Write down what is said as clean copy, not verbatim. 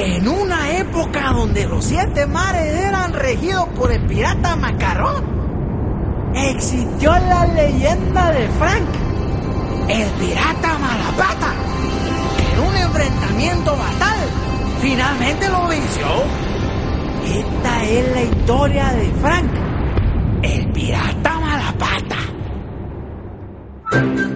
En una época donde los 7 mares eran regidos por el pirata Macarrón, existió la leyenda de Frank, el pirata Malapata, que en un enfrentamiento fatal finalmente lo venció. Esta es la historia de Frank, el pirata Malapata.